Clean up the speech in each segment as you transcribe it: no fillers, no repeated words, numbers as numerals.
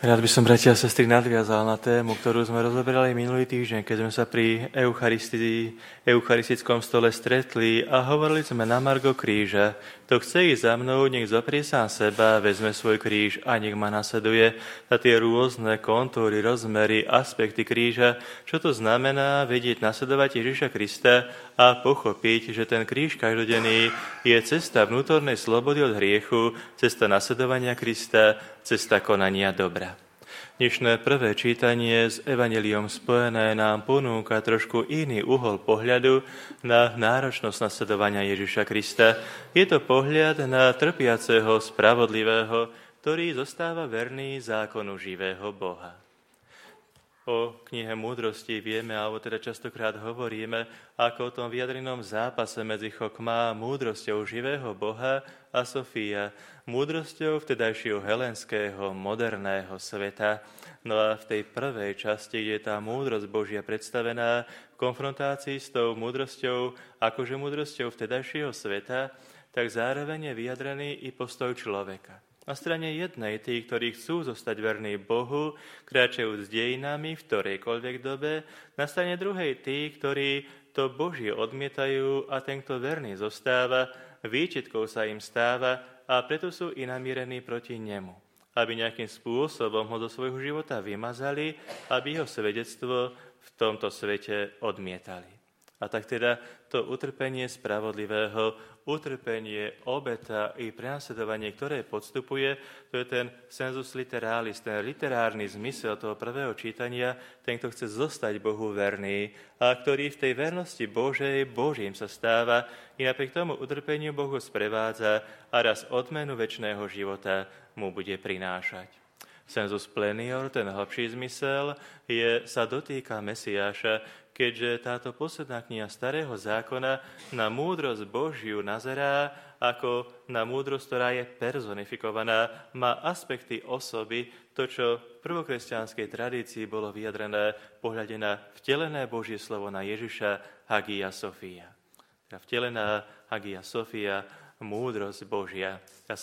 Rád by som, bratia a sestry, nadviazal na tému, ktorú sme rozoberali minulý týždeň, keď sme sa pri eucharistickom stole stretli a hovorili sme na margo kríža. Kto chce ísť za mnou, nech zoprie sám seba, vezme svoj kríž a nech ma nasleduje. A tie rôzne kontúry, rozmery, aspekty kríža, čo to znamená vedieť nasledovať Ježiša Krista a pochopiť, že ten kríž každodenný je cesta vnútornej slobody od hriechu, cesta nasledovania Krista, cesta konania dobra. Dnešné prvé čítanie s Evanjeliom spojené nám ponúka trošku iný uhol pohľadu na náročnosť nasledovania Ježiša Krista. Je to pohľad na trpiaceho, spravodlivého, ktorý zostáva verný zákonu živého Boha. O knihe Múdrosti vieme, alebo teda častokrát hovoríme, ako o tom vyjadrenom zápase medzi chokmá a múdrosťou živého Boha a Sofia, múdrosťou vtedajšieho helenského, moderného sveta. No a v tej prvej časti, kde je tá múdrosť Božia predstavená v konfrontácii s tou múdrosťou, akože múdrosťou vtedajšieho sveta, tak zároveň je vyjadrený i postoj človeka. Na strane jednej tí, ktorí chcú zostať verní Bohu, kráčajú s dejinami v ktorejkoľvek dobe, na strane druhej tí, ktorí to Božie odmietajú a ten, kto verný zostáva, výčitkou sa im stáva a preto sú i namierení proti nemu, aby nejakým spôsobom ho zo svojho života vymazali, aby jeho svedectvo v tomto svete odmietali. A tak teda to utrpenie spravodlivého, utrpenie, obeta i prenasledovanie, ktoré podstupuje, to je ten sensus literalis, ten literárny zmysel toho prvého čítania, ten, kto chce zostať Bohu verný a ktorý v tej vernosti Božím sa stáva i napriek tomu utrpeniu Boh ho sprevádza a raz odmenu večného života mu bude prinášať. Sensus plenior, ten hlbší zmysel, sa dotýka Mesiáša, keďže táto posledná kniha Starého zákona na múdrosť Božiu nazerá ako na múdrosť, ktorá je personifikovaná, má aspekty osoby, to, čo v prvokresťanskej tradícii bolo vyjadrené v pohľade na vtelené Božie slovo na Ježiša, Hagia Sophia. Tá vtelená Hagia Sophia, múdrosť Božia, tá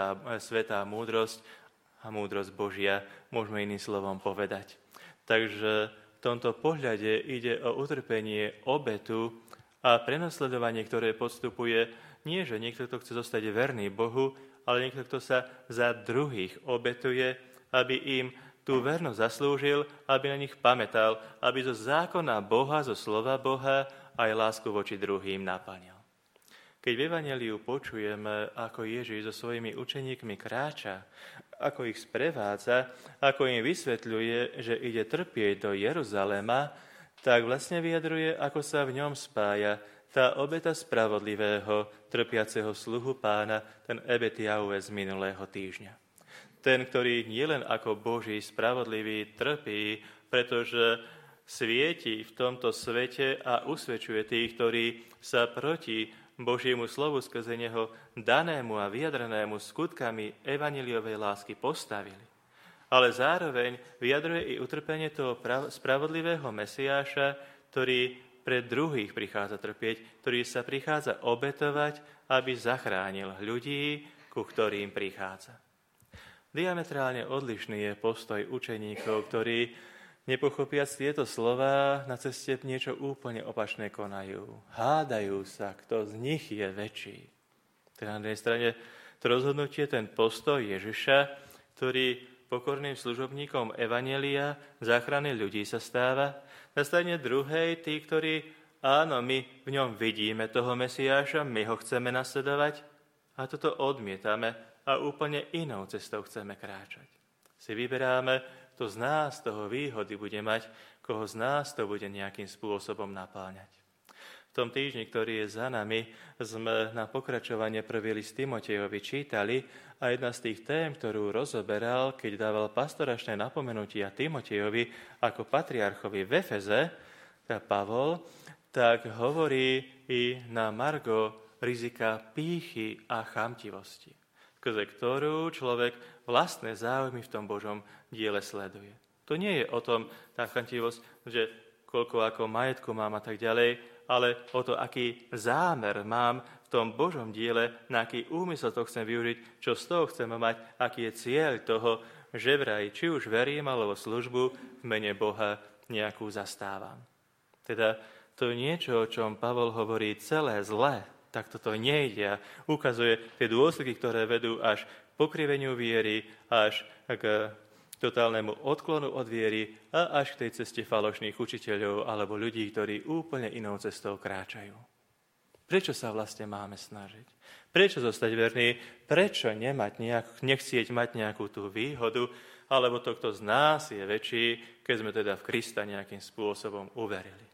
svätá múdrosť a múdrosť Božia, môžeme iným slovom povedať. Takže v tomto pohľade ide o utrpenie, obetu a prenasledovanie, ktoré podstupuje nie, že niekto, kto chce zostať verný Bohu, ale niekto, kto sa za druhých obetuje, aby im tú vernosť zaslúžil, aby na nich pamätal, aby zo zákona Boha, zo slova Boha aj lásku voči druhým naplnil. Keď v Evanjeliu počujeme, ako Ježiš so svojimi učeníkmi kráča, ako ich sprevádza, ako im vysvetľuje, že ide trpieť do Jeruzalema, tak vlastne vyjadruje, ako sa v ňom spája tá obeta spravodlivého, trpiaceho sluhu Pána, ten ebetiaue z minulého týždňa. Ten, ktorý nielen ako Boží spravodlivý trpí, pretože svieti v tomto svete a usvedčuje tých, ktorí sa proti Božiemu slovu skrze neho danému a vyjadrenému skutkami evanjeliovej lásky postavili. Ale zároveň vyjadruje i utrpenie toho spravodlivého Mesiáša, ktorý pre druhých prichádza trpieť, ktorý sa prichádza obetovať, aby zachránil ľudí, ku ktorým prichádza. Diametrálne odlišný je postoj učeníkov, ktorí nepochopiac tieto slová, na ceste niečo úplne opačné konajú. Hádajú sa, kto z nich je väčší. Teda na jednej strane to rozhodnutie, ten postoj Ježiša, ktorý pokorným služobníkom Evanjelia záchrany ľudí sa stáva. Na strane druhej, tí, ktorí, áno, my v ňom vidíme toho Mesiáša, my ho chceme nasledovať a toto odmietame a úplne inou cestou chceme kráčať. Si vyberáme, kto z nás toho výhody bude mať, koho z nás to bude nejakým spôsobom napáňať. V tom týždni, ktorý je za nami, sme na pokračovanie prvý list Timotejovi čítali a jedna z tých tém, ktorú rozoberal, keď dával pastoračné napomenutia Timotejovi ako patriarchovi v Efeze, Pavol, tak hovorí i na margo rizika pýchy a chamtivosti, skrze ktorú človek vlastné záujmy v tom Božom diele sleduje. To nie je o tom, tá chamtivosť, že koľko ako majetku mám a tak ďalej, ale o to, aký zámer mám v tom Božom diele, na aký úmysel to chcem využiť, čo z toho chcem mať, aký je cieľ toho že vraj, či už verím, alebo službu v mene Boha nejakú zastávam. Teda to niečo, o čom Pavol hovorí celé zlé, tak toto nejde a ukazuje tie dôsledky, ktoré vedú až k pokriveniu viery, až k totálnemu odklonu od viery a až k tej ceste falošných učiteľov alebo ľudí, ktorí úplne inou cestou kráčajú. Prečo sa vlastne máme snažiť? Prečo zostať verný? Prečo nechcieť mať nejakú tú výhodu, alebo to, kto z nás je väčší, keď sme teda v Krista nejakým spôsobom uverili?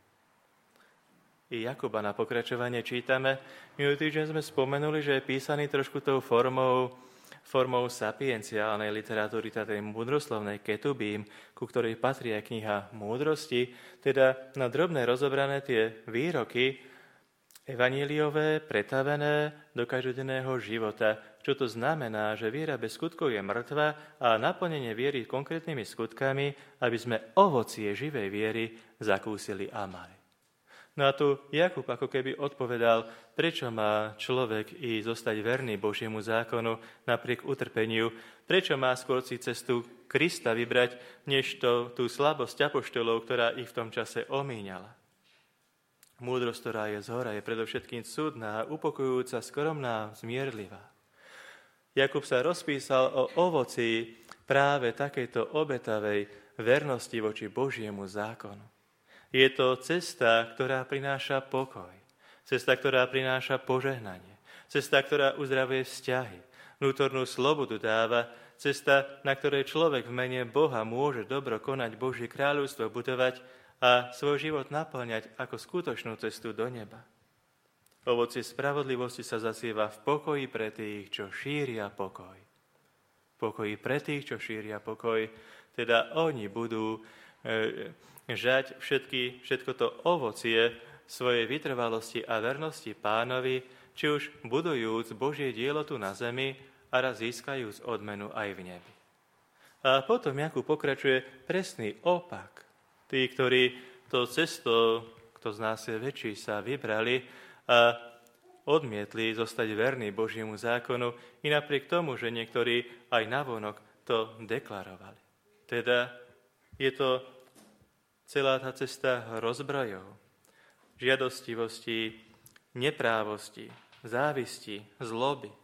I Jakuba na pokračovanie čítame. Minulý týždeň sme spomenuli, že je písaný trošku tou formou sapienciálnej literatúry, tej múdroslovnej ketubím, ku ktorej patrí aj kniha Múdrosti, teda na drobné rozobrané tie výroky evaníliové, pretavené do každodenného života. Čo to znamená, že viera bez skutkov je mŕtva a naplnenie viery konkrétnymi skutkami, aby sme ovocie živej viery zakúsili a mali. No a tu Jakub ako keby odpovedal, prečo má človek i zostať verný Božiemu zákonu napriek utrpeniu, prečo má skôr si cestu Krista vybrať, než tú slabosť apoštolov, ktorá ich v tom čase omíňala. Múdrosť, ktorá je zhora, je predovšetkým súdna, upokojujúca, skromná, zmierlivá. Jakub sa rozpísal o ovoci práve takejto obetavej vernosti voči Božiemu zákonu. Je to cesta, ktorá prináša pokoj. Cesta, ktorá prináša požehnanie. Cesta, ktorá uzdravuje vzťahy. Vnútornú slobodu dáva. Cesta, na ktorej človek v mene Boha môže dobro konať Božie kráľovstvo budovať a svoj život naplňať ako skutočnú cestu do neba. Ovocie spravodlivosti sa zasieva v pokoji pre tých, čo šíria pokoj. Pokoji pre tých, čo šíria pokoj. Teda oni budú žať všetko to ovocie svojej vytrvalosti a vernosti Pánovi, či už budujúc Božie dielo tu na zemi a raz získajúc odmenu aj v nebi. A potom Jakub pokračuje presný opak. Tí, ktorí to cestou, kto z nás je väčší, sa vybrali a odmietli zostať verní Božiemu zákonu i napriek tomu, že niektorí aj navonok to deklarovali. Teda je to celá tá cesta rozbrojov, žiadostivosti, neprávosti, závisti, zloby,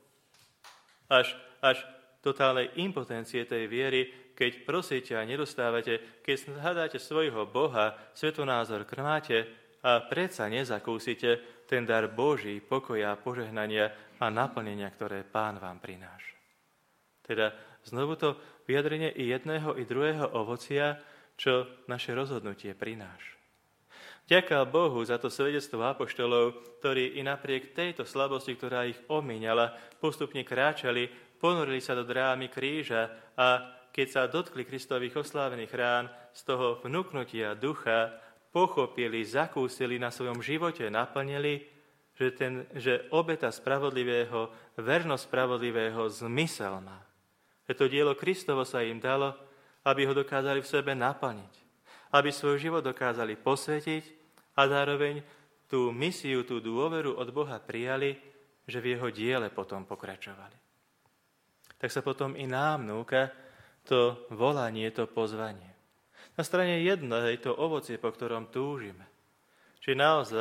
až totálnej impotencie tej viery, keď prosíte a nedostávate, keď hľadáte svojho Boha, svetonázor krmáte a predsa nezakúsite ten dar Boží, pokoja, požehnania a naplnenia, ktoré Pán vám prináša. Teda znovu to vyjadrenie i jedného, i druhého ovocia, čo naše rozhodnutie prináša. Ďaká Bohu za to svedectvo apoštolov, ktorí i napriek tejto slabosti, ktorá ich omíňala, postupne kráčali, ponorili sa do drámy kríža a keď sa dotkli Kristových oslávených rán, z toho vnúknutia ducha pochopili, zakúsili, na svojom živote naplnili, že obeta spravodlivého, vernosť spravodlivého zmysel má. Že to dielo Kristovo sa im dalo, aby ho dokázali v sebe naplniť, aby svoj život dokázali posvetiť a zároveň tú misiu, tú dôveru od Boha prijali, že v jeho diele potom pokračovali. Tak sa potom i nám núka to volanie, to pozvanie. Na strane jednej to ovocie, po ktorom túžime. Čiže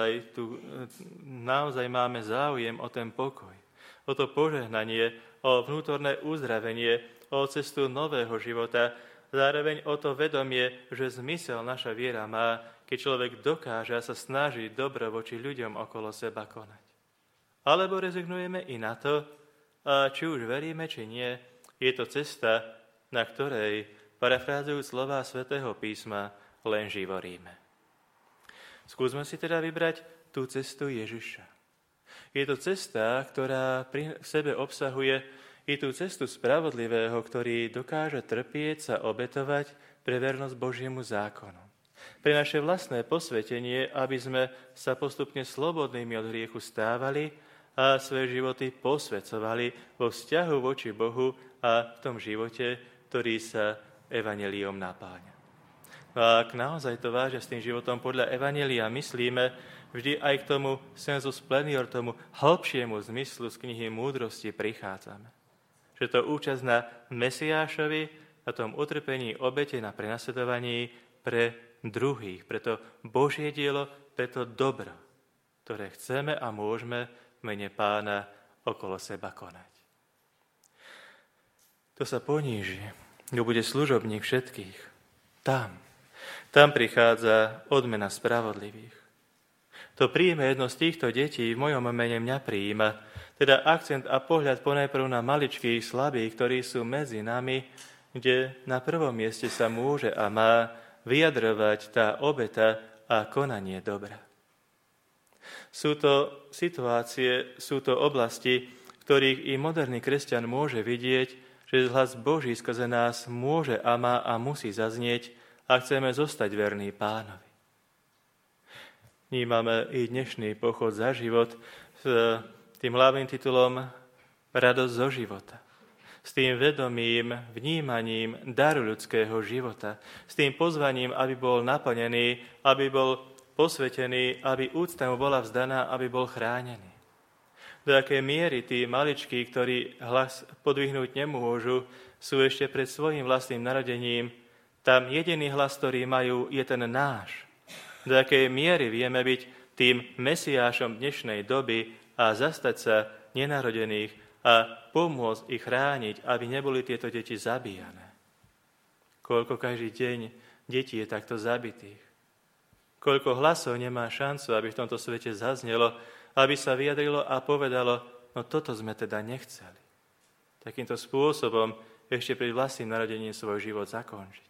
naozaj máme záujem o ten pokoj, o to požehnanie, o vnútorné uzdravenie, o cestu nového života, zároveň o to vedomie, že zmysel naša viera má, keď človek dokáže a sa snaží dobro voči ľuďom okolo seba konať. Alebo rezignujeme i na to, a či už veríme, či nie, je to cesta, na ktorej, parafrázujúc slová Svätého písma, len živoríme. Skúsme si teda vybrať tú cestu Ježiša. Je to cesta, ktorá v sebe obsahuje i tú cestu spravodlivého, ktorý dokáže trpieť sa obetovať pre vernosť Božiemu zákonu. Pre naše vlastné posvetenie, aby sme sa postupne slobodnými od hriechu stávali a svoje životy posvecovali vo vzťahu voči Bohu a v tom živote, ktorý sa evanjeliom napáňa. A ak naozaj to vážne s tým životom podľa evanjelia myslíme, vždy aj k tomu sensus plenior, tomu hlbšiemu zmyslu z knihy Múdrosti prichádzame. Že to účasť na Mesiášovi na tom utrpení obete na prenasledovaní pre druhých, preto Božie dielo, preto dobro, ktoré chceme a môžeme v mene Pána okolo seba konať. To sa poníži, kto bude služobník všetkých. Tam prichádza odmena spravodlivých. To príjme jedno z týchto detí, v mojom mene mňa prijíma, teda akcent a pohľad ponajprv na maličkých slabých, ktorí sú medzi nami, kde na prvom mieste sa môže a má vyjadrovať tá obeta a konanie dobra. Sú to situácie, sú to oblasti, v ktorých i moderný kresťan môže vidieť, že hlas Boží skrze nás môže a má a musí zaznieť, a chceme zostať verní Pánovi. Vnímame i dnešný pochod za život s tým hlavným titulom Radosť zo života. S tým vedomým vnímaním daru ľudského života. S tým pozvaním, aby bol naplnený, aby bol posvetený, aby úcta mu bola vzdaná, aby bol chránený. Do akej miery tí maličkí, ktorí hlas podvihnúť nemôžu, sú ešte pred svojím vlastným narodením, tam jediný hlas, ktorý majú, je ten náš. Do akej miery vieme byť tým Mesiášom dnešnej doby a zastať sa nenarodených a pomôcť ich chrániť, aby neboli tieto deti zabíjane. Koľko každý deň detí je takto zabitých. Koľko hlasov nemá šancu, aby v tomto svete zaznelo, aby sa vyjadrilo a povedalo, no toto sme teda nechceli. Takýmto spôsobom ešte pred vlastným narodením svoj život zakončiť.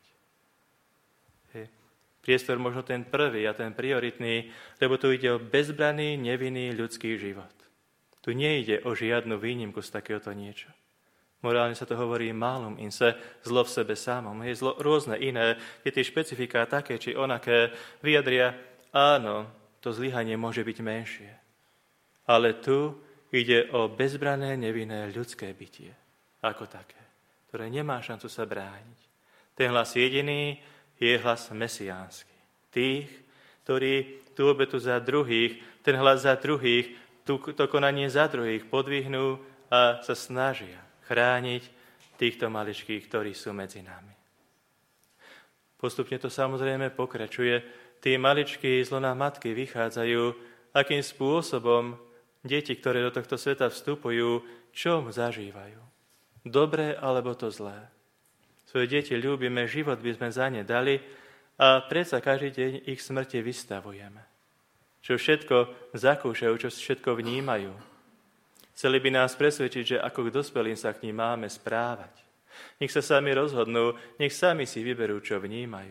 Priestor možno ten prvý a ten prioritný, lebo tu ide o bezbranný, nevinný ľudský život. Tu nejde o žiadnu výnimku z takéhoto niečo. Morálne sa to hovorí malum in se, zlo v sebe samom. Je zlo rôzne iné, je tie špecifiká také či onaké, vyjadria, áno, to zlyhanie môže byť menšie. Ale tu ide o bezbranné, nevinné ľudské bytie, ako také, ktoré nemá šancu sa brániť. Ten hlas jediný je hlas mesiánsky. Tých, ktorí tú obetu za druhých, ten hlas za druhých, to konanie za druhých podvihnú a sa snažia chrániť týchto maličkých, ktorí sú medzi nami. Postupne to samozrejme pokračuje. Tí maličkí z lona matky vychádzajú, akým spôsobom deti, ktoré do tohto sveta vstupujú, čo zažívajú. Dobré alebo to zlé. Svoje deti ľúbime, život by sme za ne dali a predsa každý deň ich smrti vystavujeme. Čo všetko zakúšajú, čo všetko vnímajú. Chceli by nás presvedčiť, že ako k dospelým sa k ním máme správať. Nech sa sami rozhodnú, nech sami si vyberú, čo vnímajú.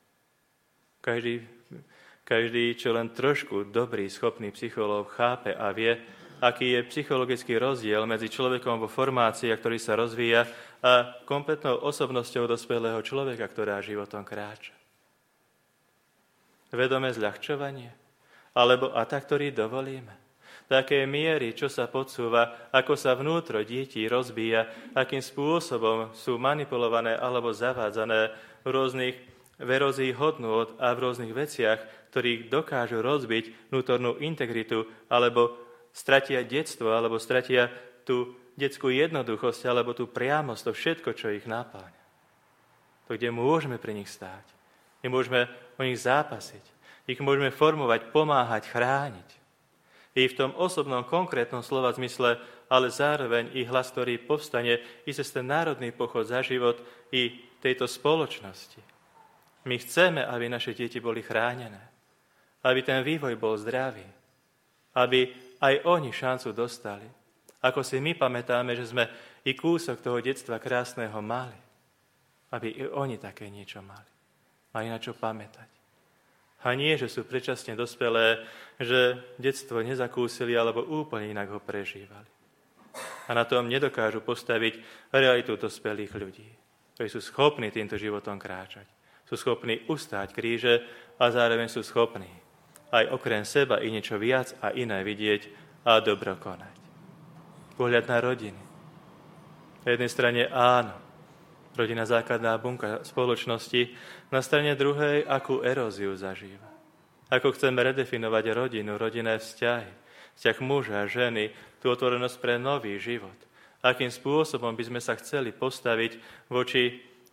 Každý, čo len trošku dobrý, schopný psychológ chápe a vie, aký je psychologický rozdiel medzi človekom vo formácii, ktorý sa rozvíja, a kompletnou osobnosťou dospelého človeka, ktorá životom kráča. Vedomé zľahčovanie? Alebo atak, ktorý dovolíme? Také miery, čo sa podsúva, ako sa vnútro detí rozbíja, akým spôsobom sú manipulované alebo zavádzané v rôznych verózích hodnôt a v rôznych veciach, ktorých dokážu rozbiť vnútornú integritu, alebo stratia detstvo, alebo stratia tú detskú jednoduchosť, alebo tú priamosť, to všetko, čo ich napáňa. To, kde môžeme pri nich stáť, kde môžeme o nich zápasiť, ich môžeme formovať, pomáhať, chrániť. I v tom osobnom, konkrétnom slova zmysle, ale zároveň i hlas, ktorý povstane i cez ten národný pochod za život i tejto spoločnosti. My chceme, aby naše deti boli chránené, aby ten vývoj bol zdravý, aby aj oni šancu dostali. Ako si my pamätáme, že sme i kúsok toho detstva krásneho mali, aby i oni také niečo mali. Mali na čo pamätať. A nie, že sú predčasne dospelé, že detstvo nezakúsili alebo úplne inak ho prežívali. A na tom nedokážu postaviť realitu dospelých ľudí, ktorí sú schopní týmto životom kráčať. Sú schopní ustáť kríže a zároveň sú schopní aj okrem seba i niečo viac a iné vidieť a dobro konať. Pohľad na rodiny. Na jednej strane áno, rodina základná bunka spoločnosti, na strane druhej akú eróziu zažíva. Ako chceme redefinovať rodinu, rodinné vzťahy, vzťah muža a ženy, tú otvorenosť pre nový život. Akým spôsobom by sme sa chceli postaviť voči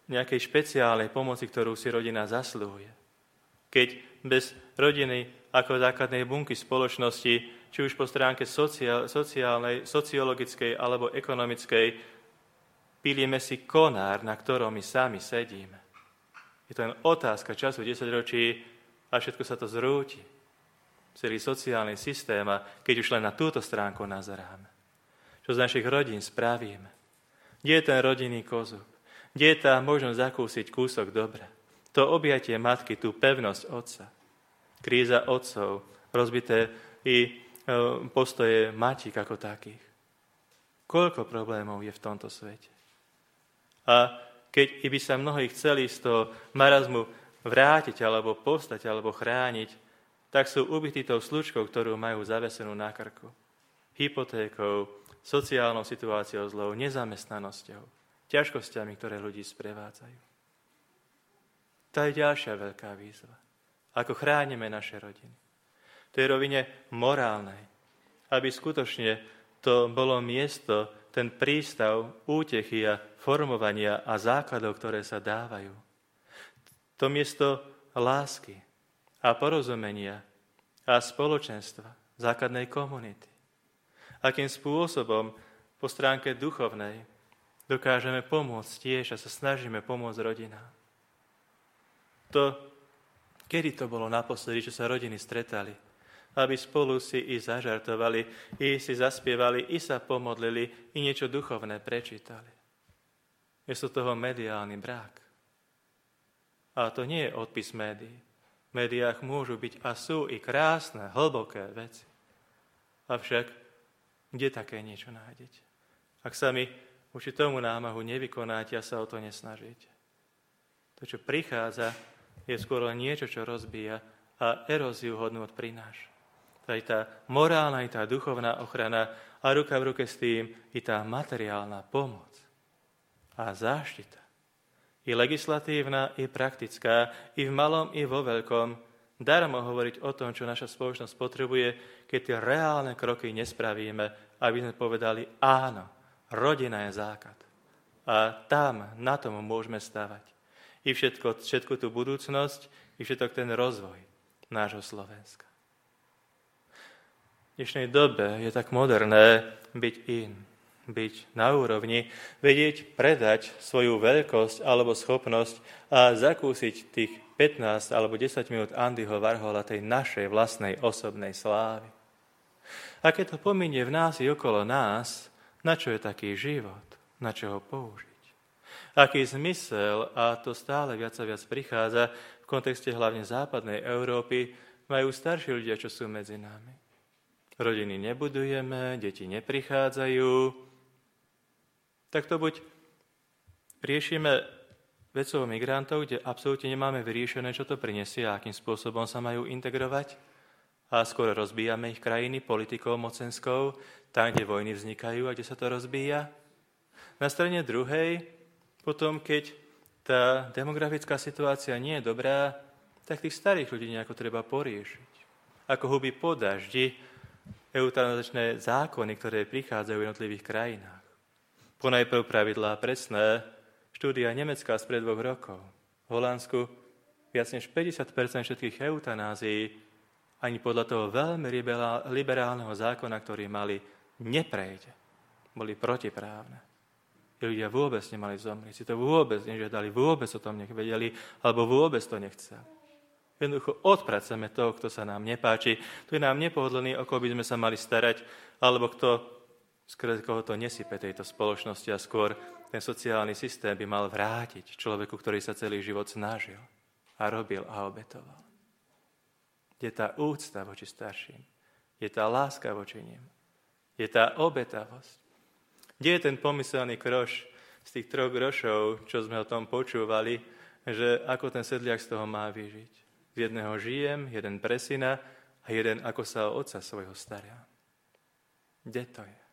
nejakej špeciálnej pomoci, ktorú si rodina zasluhuje. Keď bez rodiny ako základnej bunky spoločnosti, či už po stránke sociálnej, sociologickej alebo ekonomickej, pílieme si konár, na ktorom my sami sedíme. Je to len otázka času 10 ročí a všetko sa to zrúti. Celý sociálny systém, a keď už len na túto stránku nazeráme. Čo z našich rodín spravíme? Kde je ten rodinný kozub? Kde je tá možnosť zakúsiť kúsok dobra? To objatie matky, tú pevnosť otca. Kríza otcov, rozbité i postoje matík ako takých. Koľko problémov je v tomto svete? A keď by sa mnohí chceli z toho marazmu vrátiť, alebo povstať, alebo chrániť, tak sú ubytí tou slučkou, ktorú majú zavesenú na krku. Hypotékou, sociálnou situáciou zlou, nezamestnanosťou, ťažkosťami, ktoré ľudí sprevádzajú. To je ďalšia veľká výzva. Ako chránime naše rodiny. V tej rovine morálnej, aby skutočne to bolo miesto, ten prístav útechy a formovania a základov, ktoré sa dávajú. To miesto lásky a porozumenia a spoločenstva, základnej komunity. Akým spôsobom po stránke duchovnej dokážeme pomôcť tiež a sa snažíme pomôcť rodinám. Kedy to bolo naposledy, čo sa rodiny stretali, aby spolu si i zažartovali, i si zaspievali, i sa pomodlili, i niečo duchovné prečítali. Je to toho mediálny brák. A to nie je odpis médií. V médiách môžu byť a sú i krásne, hlboké veci. Avšak, kde také niečo nájdete? Ak sa mi voči tomu námahu nevykonáte a sa o to nesnažíte. To, čo prichádza, je skôr len niečo, čo rozbíja a eróziu hodnôt prináša. Aj tá morálna, i tá duchovná ochrana a ruka v ruke s tým i tá materiálna pomoc a záštita. I legislatívna, i praktická, i v malom, i vo veľkom. Darmo hovoriť o tom, čo naša spoločnosť potrebuje, keď tie reálne kroky nespravíme, aby sme povedali áno, rodina je základ. A tam, na tom môžeme stavať. I všetku tú budúcnosť, i všetok ten rozvoj nášho Slovenska. V dnešnej dobe je tak moderné byť byť na úrovni, vedieť predať svoju veľkosť alebo schopnosť a zakúsiť tých 15 alebo 10 minút Andyho Warhola, tej našej vlastnej osobnej slávy. A keď to pominie v nás i okolo nás, na čo je taký život? Na čo ho použiť? Aký zmysel, a to stále viac a viac prichádza v kontexte hlavne západnej Európy, majú starší ľudia, čo sú medzi nami. Rodiny nebudujeme, deti neprichádzajú. Tak to buď riešime vecou migrantov, kde absolútne nemáme vyriešené, čo to prinesie a akým spôsobom sa majú integrovať, a skôr rozbíjame ich krajiny politikou mocenskou, tam, kde vojny vznikajú a kde sa to rozbíja. Na strane druhej, potom, keď tá demografická situácia nie je dobrá, tak tých starých ľudí nejako treba poriešiť. Ako huby po daždi, eutanazačné zákony, ktoré prichádzajú v jednotlivých krajinách. Ponajprv pravidlá presné, štúdia nemecká spred 2 rokov. V Holandsku viac než 50% všetkých eutanázií ani podľa toho veľmi liberálneho zákona, ktorý mali, neprejde. Boli protiprávne. Ľudia vôbec nemali zomrieť, si to vôbec nežiadali, vôbec o tom nevedeli, alebo vôbec to nechceli. Jednoducho odpracujeme toho, kto sa nám nepáči, kto je nám nepohodlný, o koho by sme sa mali starať, alebo skôr koho to nesype tejto spoločnosti a skôr ten sociálny systém by mal vrátiť človeku, ktorý sa celý život snažil a robil a obetoval. Je tá úcta voči starším, je tá láska voči nim, je tá obetavosť. Kde je ten pomyselný kroš z tých 3 grošov, čo sme o tom počúvali, že ako ten sedliak z toho má vyžiť? Z jedného žijem, jeden pre syna a jeden ako sa o otca svojho stará. Kde to je?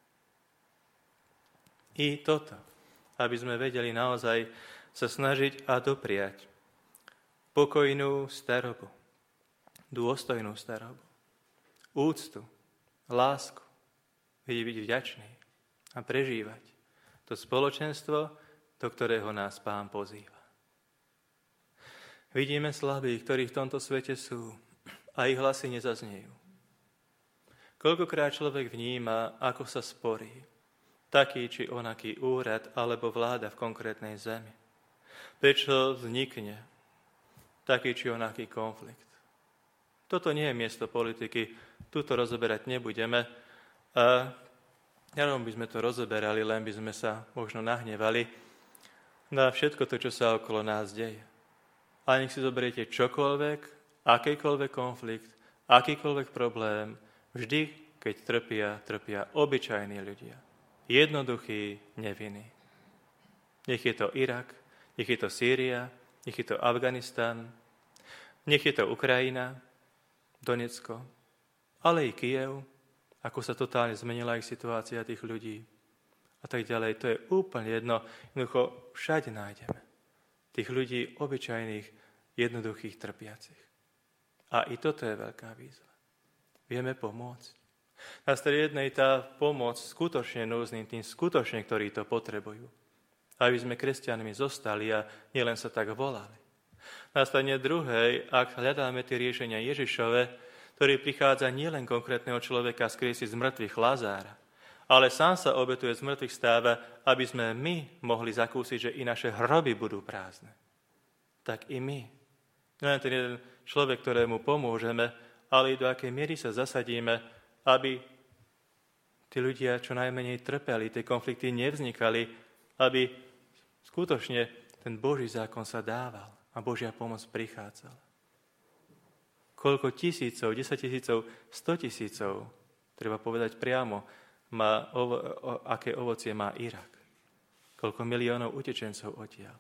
I toto, aby sme vedeli naozaj sa snažiť a dopriať pokojnú starobu, dôstojnú starobu, úctu, lásku, vedieť byť vďačný a prežívať to spoločenstvo, do ktorého nás Pán pozýva. Vidíme slabých, ktorí v tomto svete sú a ich hlasy nezaznejú. Koľkokrát človek vníma, ako sa sporí taký či onaký úrad alebo vláda v konkrétnej zemi. Prečo vznikne taký či onaký konflikt. Toto nie je miesto politiky, tu to rozoberať nebudeme a by sme to rozoberali, len by sme sa možno nahnevali na všetko to, čo sa okolo nás deje. A nech si zoberiete čokoľvek, akýkoľvek konflikt, akýkoľvek problém, vždy, keď trpia obyčajní ľudia. Jednoduchí, nevinní. Nech je to Irak, nech je to Sýria, nech je to Afganistan, nech je to Ukrajina, Donecko, ale i Kyjev, ako sa totálne zmenila ich situácia tých ľudí a tak ďalej. To je úplne jedno. Jednoducho všade nájdeme tých ľudí obyčajných, jednoduchých, trpiacich. A i toto je veľká výzva. Vieme pomôcť. Na strane jednej tá pomoc skutočne núzným, tým skutočne, ktorí to potrebujú. Aby sme kresťanmi zostali a nielen sa tak volali. Na strane druhej, ak hľadáme tie riešenia Ježišove, ktorý prichádza nielen konkrétneho človeka skriesiť z mŕtvych Lazára, ale sám sa obetuje z mŕtvych stáva, aby sme my mohli zakúsiť, že i naše hroby budú prázdne. Tak i my. Len ten jeden človek, ktorému pomôžeme, ale i do akej miery sa zasadíme, aby tí ľudia čo najmenej trpeli, tie konflikty nevznikali, aby skutočne ten Boží zákon sa dával a Božia pomoc prichádzala. Koľko tisícov, 10 000, 100 000, treba povedať priamo, aké ovocie má Irak. Koľko miliónov utečencov odtiaľ.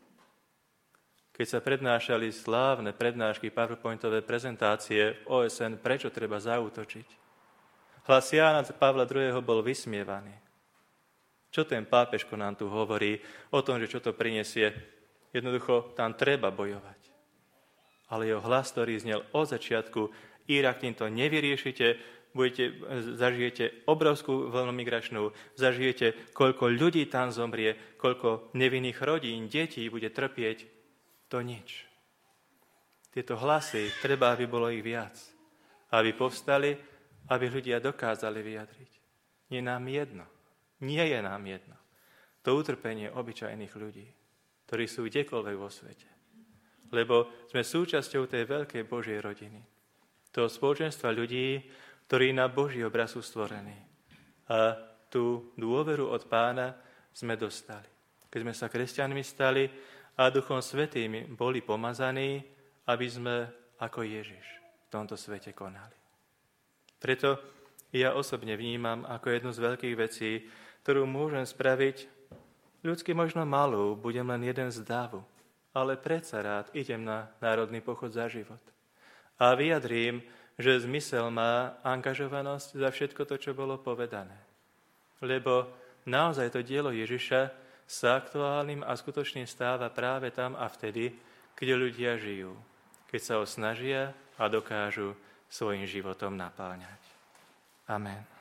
Keď sa prednášali slávne prednášky, PowerPointové prezentácie v OSN, prečo treba zaútočiť? Hlas Jána Pavla II. Bol vysmievaný. Čo ten pápežko nám tu hovorí o tom, že čo to prinesie? Jednoducho, tam treba bojovať. Ale jeho hlas, ktorý znel od začiatku, Irak týmto nevyriešite, zažijete obrovskú vlnu migračnú, zažijete, koľko ľudí tam zomrie, koľko nevinných rodín, detí bude trpieť, to nič. Tieto hlasy, treba, aby bolo ich viac. Aby povstali, aby ľudia dokázali vyjadriť. Nie je nám jedno. To utrpenie obyčajných ľudí, ktorí sú kdekoľvek vo svete. Lebo sme súčasťou tej veľkej Božej rodiny. Toho spoločenstva ľudí, ktorí na Boží obraz sú stvorení. A tú dôveru od Pána sme dostali. Keď sme sa kresťanmi stali a Duchom Svätým boli pomazaní, aby sme ako Ježiš v tomto svete konali. Preto ja osobne vnímam ako jednu z veľkých vecí, ktorú môžem spraviť, ľudsky možno malú, budem len jeden z dávu, ale predsa rád idem na národný pochod za život. A vyjadrím, že zmysel má angažovanosť za všetko to, čo bolo povedané. Lebo naozaj to dielo Ježiša sa aktuálnym a skutočným stáva práve tam a vtedy, keď ľudia žijú, keď sa ho snažia a dokážu svojim životom napáľňať. Amen.